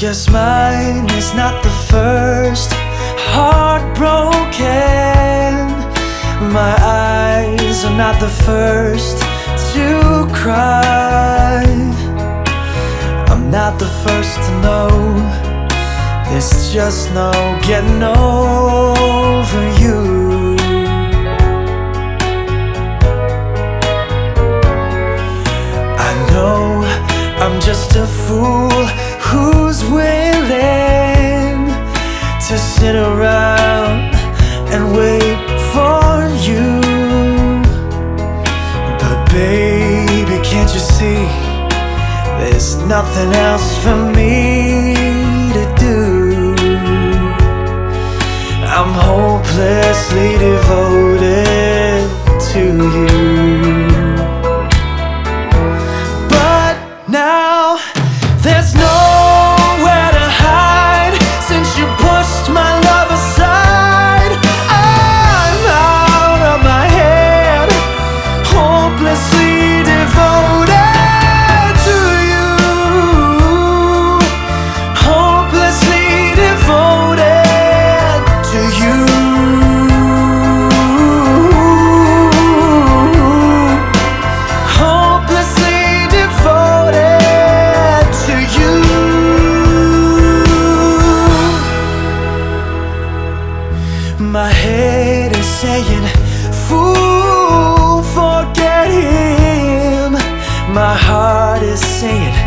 Just mine is not the first heartbroken. My eyes are not the first to cry. I'm not the first to know. There's just no getting over you. I know I'm just a fool who's willing to sit around and wait for you. But baby, can't you see there's nothing else for me to do? I'm hopelessly devoted to you. But now there's nowhere to hide since you pushed my love aside. I'm out of my head, hopelessly devoted to you. Hopelessly devoted to you. Hopelessly devoted to you. My head is saying, fool, forget him. My heart is saying,